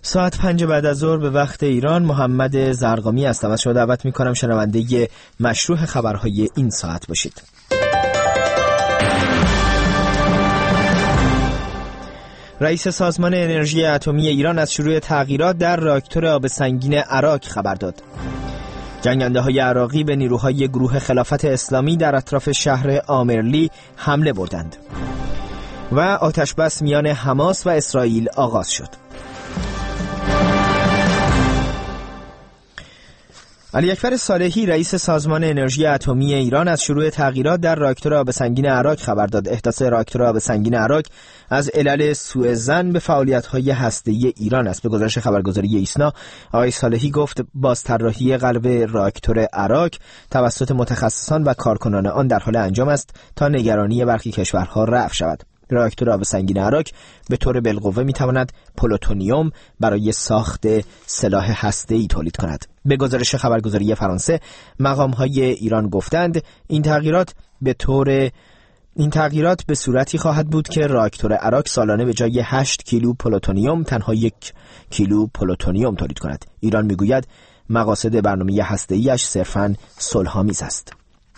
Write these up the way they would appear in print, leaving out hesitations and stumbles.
ساعت 5 بعد از ظهر به وقت ایران. محمد زرقامی هستم. از شما دعوت می‌کنم شنونده مشروح خبرهای این ساعت باشید. رئیس سازمان انرژی اتمی ایران از شروع تغییرات در راکتور آب سنگین عراق خبر داد. جنگنده‌های عراقی به نیروهای گروه خلافت اسلامی در اطراف شهر آمرلی حمله بردند و آتش‌بس میان حماس و اسرائیل آغاز شد. علی اکبر صالحی رئیس سازمان انرژی اتمی ایران از شروع تغییرات در راکتور آب سنگین عراق خبر داد. احداث راکتور آب سنگین عراق از علل سوء ظن به فعالیت‌های هسته‌ای ایران است. به گزارش خبرگزاری ایسنا، آقای صالحی گفت بازطراحی قلب راکتور عراق توسط متخصصان و کارکنان آن در حال انجام است تا نگرانی برخی کشورها رفع شود. راکتور آب سنگین عراق به طور بالقوه میتواند پلوتونیوم برای ساخت سلاح هسته‌ای تولید کند. به گزارش خبرگزاری فرانسه، مقام‌های ایران گفتند این تغییرات به صورتی خواهد بود که راکتور عراق سالانه به جای 8 کیلو پلوتونیوم تنها 1 کیلو پلوتونیوم تولید کند. ایران میگوید مقاصد برنامه هسته‌ایش صرفاً صلح‌آمیز است.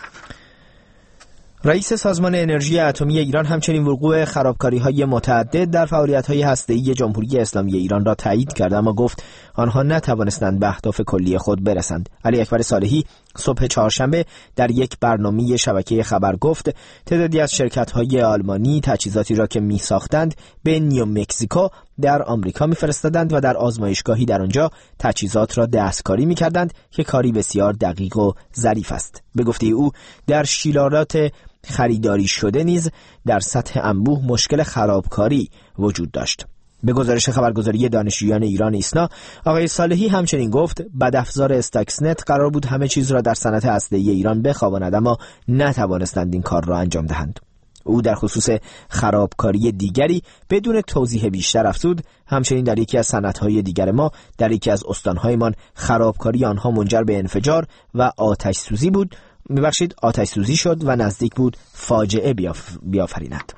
رئیس سازمان انرژی اتمی ایران همچنین وقوع خرابکاری‌های متعدد در فعالیت‌های هسته‌ای جمهوری اسلامی ایران را تایید کرد، اما گفت آنها نتوانستند به اهداف کلی خود برسند. علی اکبر صالحی صبح چهارشنبه در یک برنامه شبکه خبر گفت تعدادی از شرکت‌های آلمانی تجهیزاتی را که می‌ساختند به نیومکزیکو در آمریکا می‌فرستادند و در آزمایشگاهی در آنجا تجهیزات را دستکاری می‌کردند که کاری بسیار دقیق و ظریف است. به گفته او در شیلارات خریداری شده نیز در سطح انبوه مشکل خرابکاری وجود داشت. به گزارش خبرگزاری دانشجویان ایران ایسنا، آقای صالحی همچنین گفت بدافزار استاکسنت قرار بود همه چیز را در صنعت هسته‌ای ایران بخواباند، اما نتوانستند این کار را انجام دهند. او در خصوص خرابکاری دیگری بدون توضیح بیشتر افزود همچنین در یکی از صنعت‌های دیگر ما در یکی از استان‌هایمان خرابکاری آنها منجر به انفجار و آتش سوزی شد و نزدیک بود فاجعه بیافریند.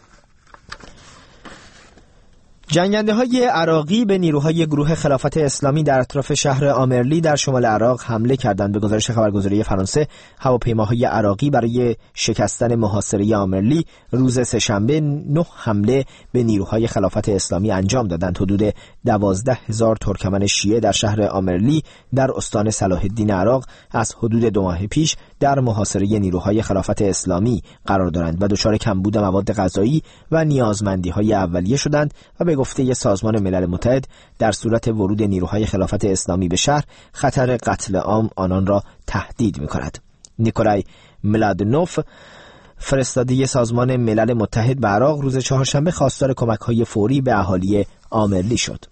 جنگنده‌های عراقی به نیروهای گروه خلافت اسلامی در اطراف شهر آمرلی در شمال عراق حمله کردند. به گزارش خبرگزاری فرانسه، هواپیماهای عراقی برای شکستن محاصره آمرلی روز سه‌شنبه 9 حمله به نیروهای خلافت اسلامی انجام دادند. حدود 12,000 ترکمن شیعه در شهر آمرلی در استان صلاح الدین عراق از حدود 2 ماه پیش در محاصره نیروهای خلافت اسلامی قرار دارند و دچار کمبود مواد غذایی و نیازمندی‌های اولیه شدند و به گفته سازمان ملل متحد در صورت ورود نیروهای خلافت اسلامی به شهر خطر قتل عام آنان را تهدید می‌کند. نیکولای ملادنوف فرستاده سازمان ملل متحد به عراق روز چهارشنبه خواستار کمک‌های فوری به اهالی آمرلی شد.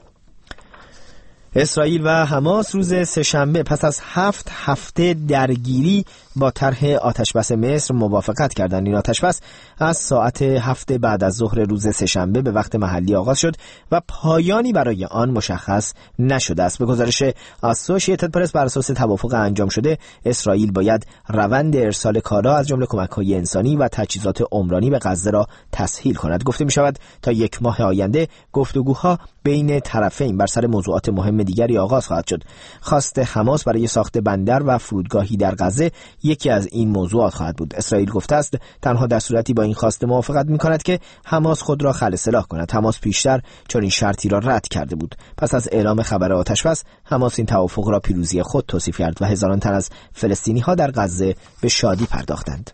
اسرائیل و حماس روز سه‌شنبه پس از 7 هفته درگیری با طرح آتشبس مصر موافقت کردند. این آتشبس از ساعت 7 بعد از ظهر روز سه‌شنبه به وقت محلی آغاز شد و پایانی برای آن مشخص نشده است. به گزارش اسوسییتد پرس، بر اساس توافق انجام شده اسرائیل باید روند ارسال کالا از جمله کمک‌های انسانی و تجهیزات عمرانی به غزه را تسهیل کند. گفته می‌شود تا 1 ماه آینده گفتگوها بین طرفین بر سر موضوعات مهم دیگری آغاز خواهد شد. خواست حماس برای ساخت بندر و فرودگاهی در غزه یکی از این موضوعات خواهد بود. اسرائیل گفته است تنها در صورتی با این خواسته موافقت می‌کند که حماس خود را خلع سلاح کند. حماس پیشتر چنین شرطی را رد کرده بود. پس از اعلام خبر آتشبس، حماس این توافق را پیروزی خود توصیف کرد و هزاران تن از فلسطینی‌ها در غزه به شادی پرداختند.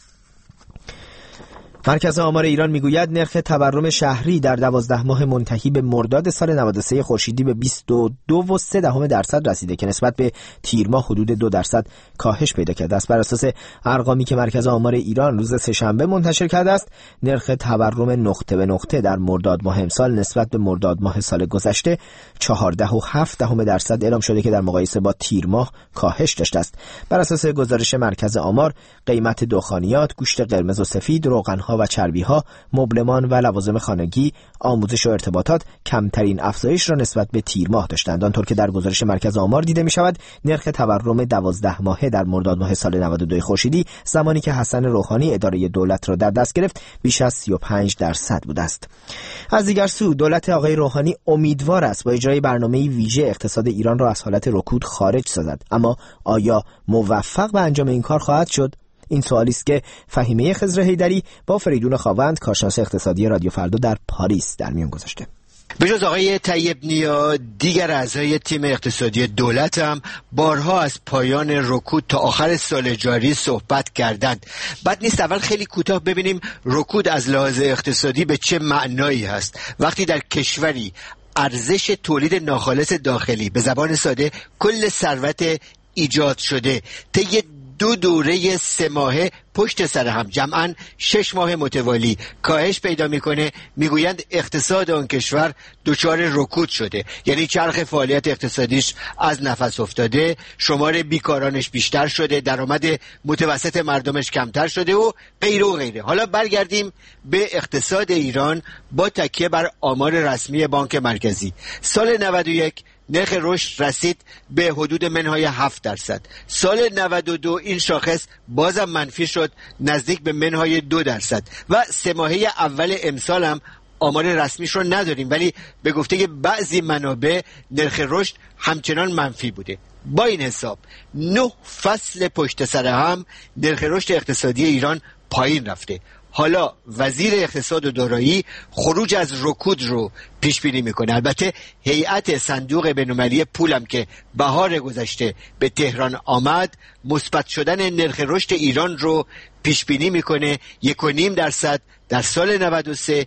مرکز آمار ایران میگوید نرخ تورم شهری در 12 ماه منتهی به مرداد سال 93 خورشیدی به 22.3% رسیده که نسبت به تیر ماه حدود 2% کاهش پیدا کرده است. بر اساس ارقامی که مرکز آمار ایران روز سه‌شنبه منتشر کرده است، نرخ تورم نقطه به نقطه در مرداد ماه امسال نسبت به مرداد ماه سال گذشته 14.7% اعلام شده که در مقایسه با تیر ماه کاهش داشته است. بر اساس گزارش مرکز آمار، قیمت دخانیات، گوشت قرمز و سفید، روغن دهن‌ها و چربی‌ها، مبلمان و لوازم خانگی، آموزش و ارتباطات کمترین افزایش را نسبت به تیر ماه داشتند، آنطور که در گزارش مرکز آمار دیده می‌شود. نرخ تورم 12 ماهه در مرداد ماه سال 92 خورشیدی، زمانی که حسن روحانی اداره دولت را در دست گرفت، بیش از 35% بوده است. از دیگر سو دولت آقای روحانی امیدوار است با اجرای برنامه ویژه اقتصاد ایران را از حالت رکود خارج سازد، اما آیا موفق به انجام این کار خواهد شد؟ این سوالی است که فهیمه خضر حیدری با فریدون خاوند، کارشناس اقتصادی رادیو فردا در پاریس در میان گذاشته. به جز آقای طیب نیا، دیگر اعضای تیم اقتصادی دولت هم بارها از پایان رکود تا آخر سال جاری صحبت کردند. بد نیست اول خیلی کوتاه ببینیم رکود از لحاظ اقتصادی به چه معنایی هست. وقتی در کشوری ارزش تولید ناخالص داخلی، به زبان ساده کل ثروت ایجاد شده، طی 2 دوره 3 ماهه پشت سر هم، جمعاً 6 ماه متوالی کاهش پیدا میکنه، میگویند اقتصاد آن کشور دچار رکود شده، یعنی چرخ فعالیت اقتصادیش از نفس افتاده، شمار بیکارانش بیشتر شده، درآمد متوسط مردمش کمتر شده و غیره و غیره. حالا برگردیم به اقتصاد ایران با تکیه بر آمار رسمی بانک مرکزی. سال 91 نرخ رشد رسید به حدود منهای 7%. سال 92 این شاخص بازم منفی شد، نزدیک به منهای 2%. و 3 ماهه اول امسال هم آمار رسمیش رو نداریم، ولی به گفته بعضی منابع نرخ رشد همچنان منفی بوده. با این حساب 9 فصل پشت سر هم نرخ رشد اقتصادی ایران پایین رفته. حالا وزیر اقتصاد و دارایی خروج از رکود رو پیش بینی میکنه. البته هیئت صندوق بین‌المللی پولم که بهار گذشته به تهران آمد، مثبت شدن نرخ رشد ایران رو پیش بینی میکنه. 1.5% در سال 93،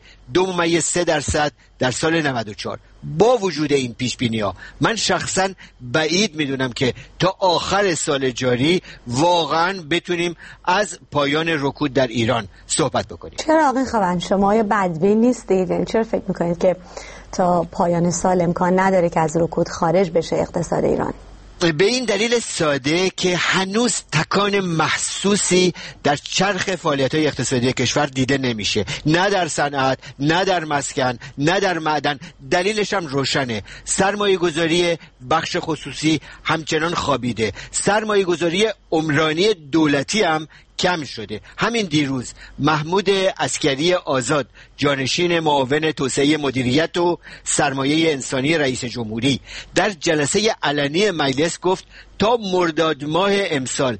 2.3% در سال 94. با وجود این پیش بینی ها من شخصا بعید میدونم که تا آخر سال جاری واقعا بتونیم از پایان رکود در ایران صحبت بکنیم. چرا آقای خاوند شما یا بدبین نیستید؟ چرا فکر میکنید که تا پایان سال امکان نداره که از رکود خارج بشه اقتصاد ایران؟ به این دلیل ساده که هنوز تکان محسوسی در چرخ فعالیت‌های اقتصادی کشور دیده نمیشه، نه در صنعت، نه در مسکن، نه در معدن. دلیلش هم روشنه، سرمایه گذاری بخش خصوصی همچنان خوابیده، سرمایه گذاری عمرانی دولتی هم کم شده. همین دیروز محمود عسکری آزاد، جانشین معاون توسعه مدیریت و سرمایه انسانی رئیس جمهوری، در جلسه علنی مجلس گفت تا مرداد ماه امسال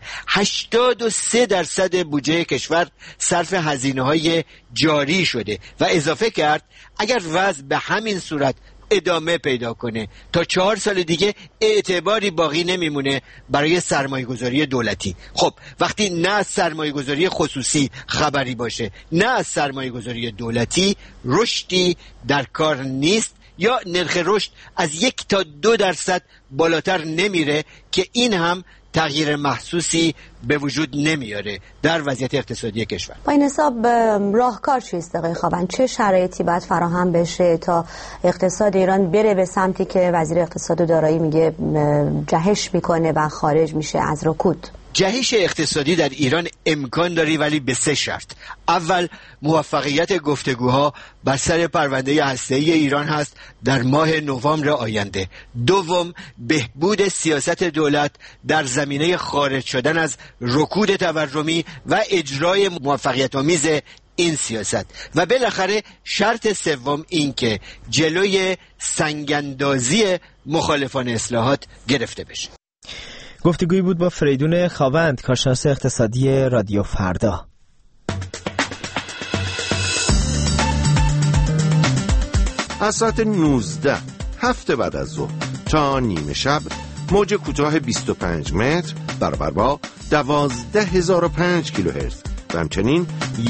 83% بودجه کشور صرف هزینه‌های جاری شده و اضافه کرد اگر وضع به همین صورت ادامه پیدا کنه تا 4 سال دیگه اعتباری باقی نمیمونه برای سرمایه گذاری دولتی. خب وقتی نه از سرمایه گذاری خصوصی خبری باشه، نه از سرمایه گذاری دولتی، رشدی در کار نیست یا نرخ رشد از 1 تا 2% بالاتر نمیره که این هم تغییر محسوسی به وجود نمیاره در وضعیت اقتصادی کشور. با این حساب راهکار چیست آقای خاوند؟ چه شرایطی باید فراهم بشه تا اقتصاد ایران بره به سمتی که وزیر اقتصاد و دارایی میگه جهش میکنه و خارج میشه از رکود؟ جهش اقتصادی در ایران امکان داری، ولی به 3 شرط. اول، موفقیت گفتگوها بر سر پرونده هسته‌ای ایران هست در ماه نوامبر آینده. دوم، بهبود سیاست دولت در زمینه خارج شدن از رکود تورمی و اجرای موفقیت‌آمیز این سیاست. و بالاخره شرط سوم این که جلوی سنگ‌اندازی مخالفان اصلاحات گرفته بشه. گفتگویی بود با فریدون خاوند، کارشناس اقتصادی رادیو فردا. از ساعت 19 هفته بعد از ظهر تا نیمه شب موج کوتاه 25 متر برابر با 12005 کیلوهرتز و همچنین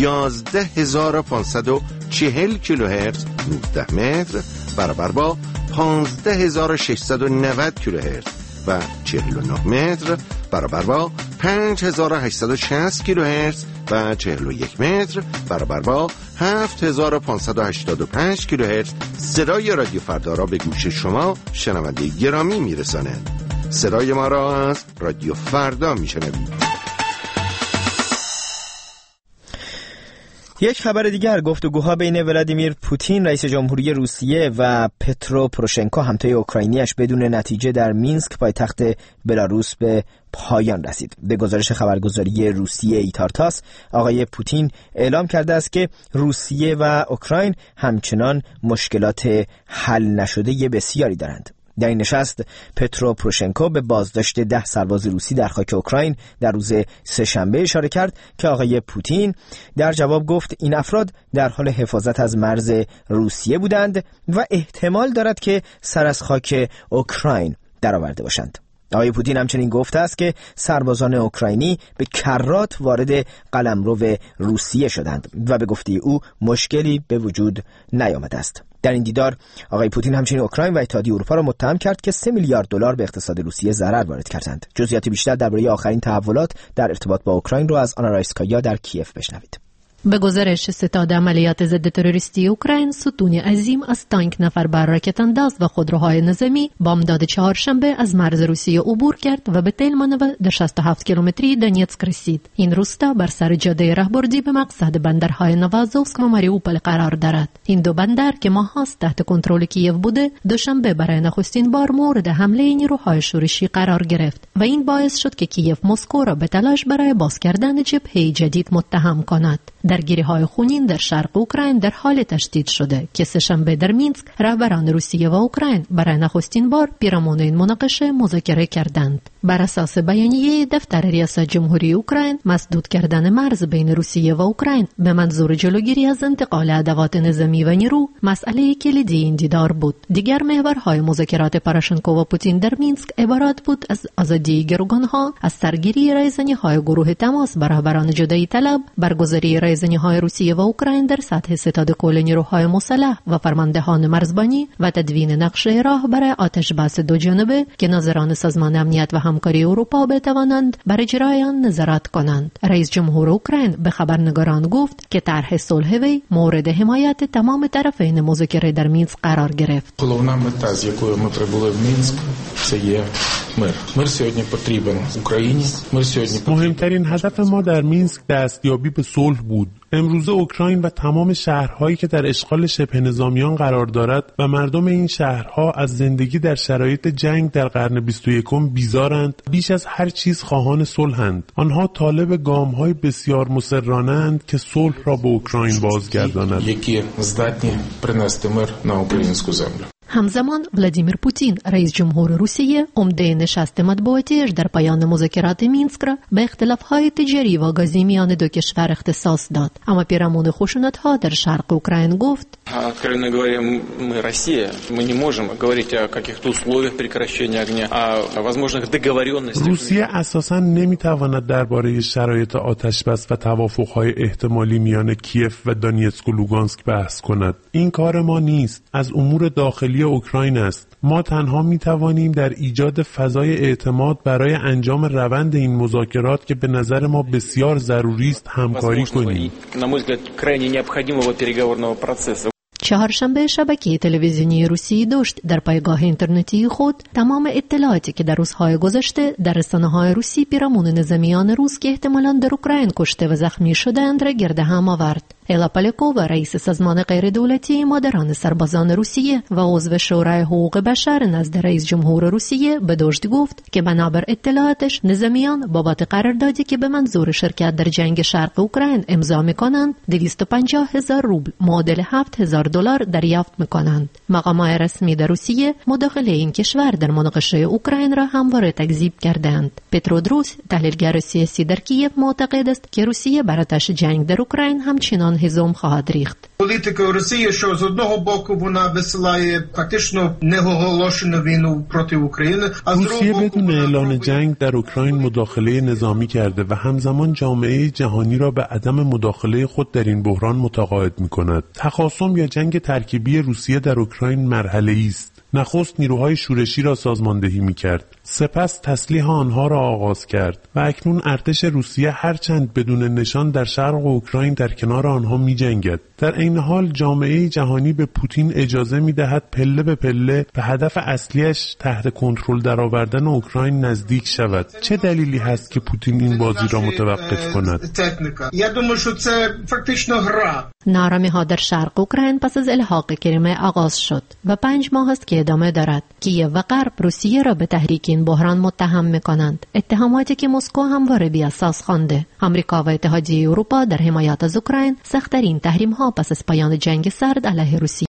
11540 کیلوهرتز 19 متر برابر با 15690 کیلوهرتز و 49 متر برابر با 5860 کیلوهرتز و 41 متر برابر با 7585 کیلوهرتز صدای رادیو فردا را به گوش شما شنونده گرامی میرساند. صدای ما را از رادیو فردا میشنوید. یک خبر دیگر، گفتگوها بین ولادیمیر پوتین رئیس جمهوری روسیه و پترو پروشنکو همتای اوکراینیش بدون نتیجه در مینسک پایتخت بلاروس به پایان رسید. به گزارش خبرگزاری روسیه ایتارتاس، آقای پوتین اعلام کرده است که روسیه و اوکراین همچنان مشکلات حل نشده بسیاری دارند. در این نشست پترو پروشنکو به بازداشت 10 سرباز روسی در خاک اوکراین در روز سه‌شنبه اشاره کرد که آقای پوتین در جواب گفت این افراد در حال حفاظت از مرز روسیه بودند و احتمال دارد که سر از خاک اوکراین درآورده باشند. آقای پوتین همچنین گفته است که سربازان اوکراینی به کرات وارد قلمرو روسیه شدند و به گفته او مشکلی به وجود نیامده است. در این دیدار آقای پوتین همچنین اوکراین و اتحادیه اروپا را متهم کرد که 3 میلیارد دلار به اقتصاد روسیه ضرر وارد کردند. جزئیات بیشتر درباره آخرین تحولات در ارتباط با اوکراین رو از آنا رایسکایا در کیف بشنوید. به گزارش ستاد عملیات ضد تروریستی اوکراین، ستونی عظیم از تانک نفربر راکت‌انداز و خودروهای نظامی بامداد چهارشنبه از مرز روسیه عبور کرد و به تلمانو در 67 کیلومتری دونیتسک رسید. این روستا بر سر جاده راهبردی به مقصد بندرهای نوازوفسک و ماریوپول قرار دارد. این دو بندر که ماهاست تحت کنترل کیف بوده، دوشنبه برای نخستین بار مورد حمله نیروهای شورشی قرار گرفت و این باعث شد که کیف مسکو را به تلاش برای باز کردن جبهه جدید متهم کند. درگیری‌های خونین در شرق اوکراین در حال تشدید شده که سه‌شنبه در مینسک رهبران روسیه و اوکراین برای نخستین بار پیرامون این مناقشه مذاکره کردند. بر اساس بیانیه دفتر ریاست جمهوری اوکراین، مسدود کردن مرز بین روسیه و اوکراین به منظور جلوگیری از انتقال ادوات نظامی و نیرو مسئله کلیدی این دیدار بود. دیگر محورهای مذاکرات پروشنکو و پوتین در مینسک عبارت بود از آزادی گروگان‌ها، از سرگیری رایزنی‌های گروه تماس بر رهبران جدایی طلب، برگزاری رایزنی‌های روسیه و اوکراین در سطح ستاد کل نیروهای مسلح و فرماندهان مرزبانی و تدوین نقشه راه برای آتش‌بس دو جانبه که ناظران سازمان امنیت و همکاری اروپا بتوانند بر اجرای آن نظارت کنند. رئیس جمهور اوکراین به خبرنگاران گفت که طرح صلح وی مورد حمایت تمام طرفین مذاکره در مینسک قرار گرفت. головна мета, з якою ми прибули в Мінськ, це є мир. Мир сьогодні потрібен Україні. Мир сьогодні مهمترین هدف ما در مینسک دستیابی به صلح بود. امروزه اوکراین و تمام شهرهایی که در اشغال شبه نظامیان قرار دارد و مردم این شهرها از زندگی در شرایط جنگ در قرن 21 بیزارند، بیش از هر چیز خواهان صلحند. آنها طالب گام‌های بسیار مصرانه‌اند که صلح را به اوکراین بازگرداند. які здатні принести мир на українську землю. همزمان ولادیمیر پوتین رئیس جمهور روسیه عمده نشست مطبوعاتیش در پایان مذاکرات مینسک را به اختلاف‌های تجاری و گازی میان دو کشور اختصاص داد. اما پیرامون خشونت‌ها در شرق اوکراین گفت: Откровенно говоря, мы Россия, мы не можем говорить о каких-то условиях прекращения огня, о возможных договоренностях. روسیه اساساً نمی‌تواند درباره شرایط آتش‌بس و توافق‌های احتمالی میان کیف و دونیتسک و لوگانسک بحث کند. این کار ما نیست، از امور داخلی اوکراین است. ما تنها می‌توانیم در ایجاد فضای اعتماد برای انجام روند این مذاکرات که به نظر ما بسیار ضروری است همکاری کنیم. На мой взгляд, крайне необходимого переговорного процесса. چهارشنبه شبکه تلویزیونی روسی داشت در پایگاه اینترنتی خود تمام اطلاعاتی که در روزهای گذشته در رسانه‌های روسی پیرامون نظامیان روس که احتمالاً در اوکراین کشته و زخمی شدند را گرد هم آورد. الا پالیکووا، رئیس سازمان غیر دولتی مادران سربازان روسیه و عضو شورای حقوق بشر نزد رئیس جمهور روسیه به داشت گفت که بنابر اطلاعاتش نظامیان بابت قراردادی که به منظور شرکت در جنگ شرق اوکراین امضا می‌کنند 250,000 روبل معادل $7,000 دریافت می‌کنند. مقامات رسمی در روسیه مداخله این کشور در مناقشه اوکراین را همواره تکذیب کردند. پترو دروس، تحلیلگر سیاسی در کیف، معتقد است که روسیه بر آتش جنگ در اوکراین همچنان هزم خواهد ریخت. Політика Росії, що з одного боку вона висилає фактично неоголошену війну проти України, а з روسیه другого بدون اعلان جنگ در اوکراین مداخله نظامی کرده و همزمان جامعه جهانی را به عدم مداخله خود در این بحران متقاعد می‌کند. تخاصم یا جنگ ترکیبی روسیه در اوکراین مرحله‌ای است. نخست نیروهای شورشی را سازماندهی می‌کرد. سپس تسلیح آنها را آغاز کرد و اکنون ارتش روسیه هرچند بدون نشان در شرق اوکراین در کنار آنها می‌جنگد. در این حال جامعه جهانی به پوتین اجازه می‌دهد پله به پله به هدف اصلیش تحت کنترل درآوردن اوکراین نزدیک شود. چه دلیلی هست که پوتین این بازی را متوقف کند؟ نارامی‌ها در شرق اوکراین پس از الحاق کریمه آغاز شد و 5 ماه است که ادامه دارد. کیև و غرب روسیه را به تحریک این بحران متهم می‌کنند، اتهاماتی که مسکو همواره بی‌اساس خوانده. آمریکا و اتحادیه اروپا در حمایت از اوکراین سخت‌ترین تحریم‌ها پس از پایان جنگ سرد علیه روسیه